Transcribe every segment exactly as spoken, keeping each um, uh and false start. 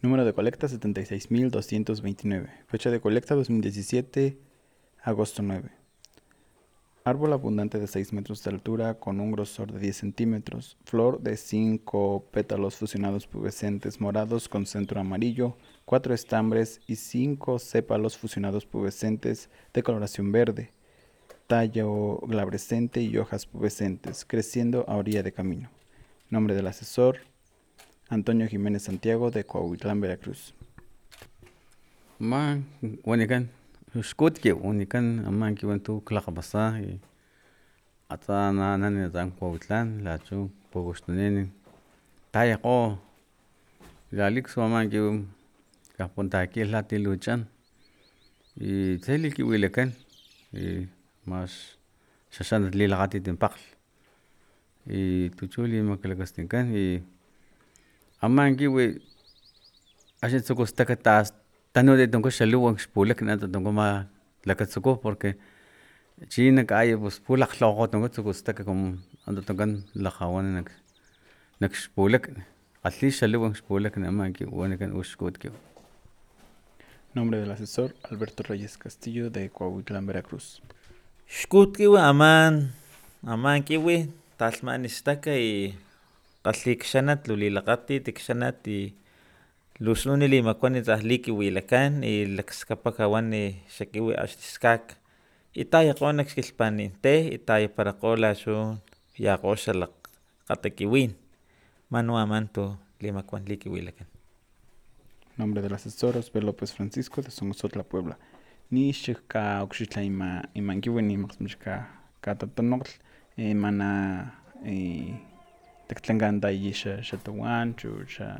Número de colecta setenta y seis mil doscientos veintinueve. Fecha de colecta dos mil diecisiete, agosto nueve. Árbol abundante de seis metros de altura con un grosor de diez centímetros. Flor de cinco pétalos fusionados pubescentes morados con centro amarillo, cuatro estambres y cinco sépalos fusionados pubescentes de coloración verde. Tallo glabrescente y hojas pubescentes, creciendo a orilla de camino. Nombre del asesor: Antonio Jiménez Santiago, de Coahuitlán, Veracruz. Ma wanikan skutki wanikan aman kiwan tu klaqapasa y ata na nani tan Coahuitlán la chu pogostuneni taya qo lalik suaman kiwan kapunta aquí la tiluchan y teli kiwilekan y mas shashan lilagati timpaql y tuchuli makalakastinkan y aman kiwi ashin tsukustaka tas tanu de tongo shaluwan xpulak na tongo ma lakatsuko porque china kaya pues pulak logo tongo tsukustaka como ando tongan lajawan nak nak xpulak alli shaluwan xpulak na aman kiwi wanikan uxkut kiwi. Nombre del asesor: Alberto Reyes Castillo, de Coahuitlán, Veracruz. Xkut kiwi aman aman kiwi talmanistaka y qallikshanat lulilaqati tikshanat y lusluni limakuani tzajli kiwilakan y lakskapakawani xakiwi axtiskak itaya qo nakxkilhpanintej itaya parakgo laxu yakgo xalak kgatakiwin manu aman tu limakuan likiwilakan. Nombre del asesor: Osber López Francisco, de Somosotla, Puebla. Ni xika oxitla ima iman kiwi ni maxmixka katatonokl mana tektlankan tayi xa xatuan chu xa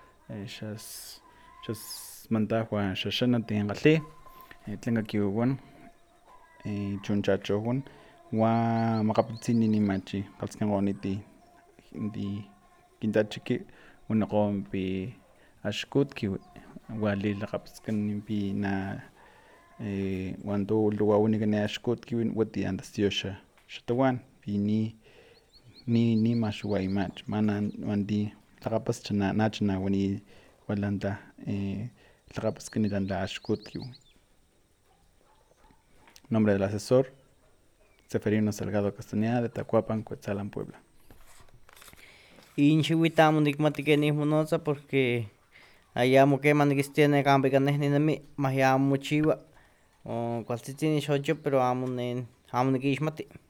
xas xas mantajwa xaxana tinqalli tlenka kiwiwan chun chachowan wa maqapitzin nimachi qalskinqoniti di kintachiki waniqo pi axkut kiwi wa lilaqapaskan pi na wan tu luwawanikan axkut kiwi wati antastio xa xatawan pi ni ni nimax waymach mana wanti laqapas nachana wani walanta tlaqapaskani lanta axkut kiwi. Nombre del asesor: Seferino Salgado Castañeda, de Tacuapan, Cuetzalan, Puebla. Inxiuitl amo nikmati kenih monotza porque ayamo keman nikistia nekampa ika neh ninemi maya amo mochiwa kualtzitzin ixocho pero amo nen amo nikixmati.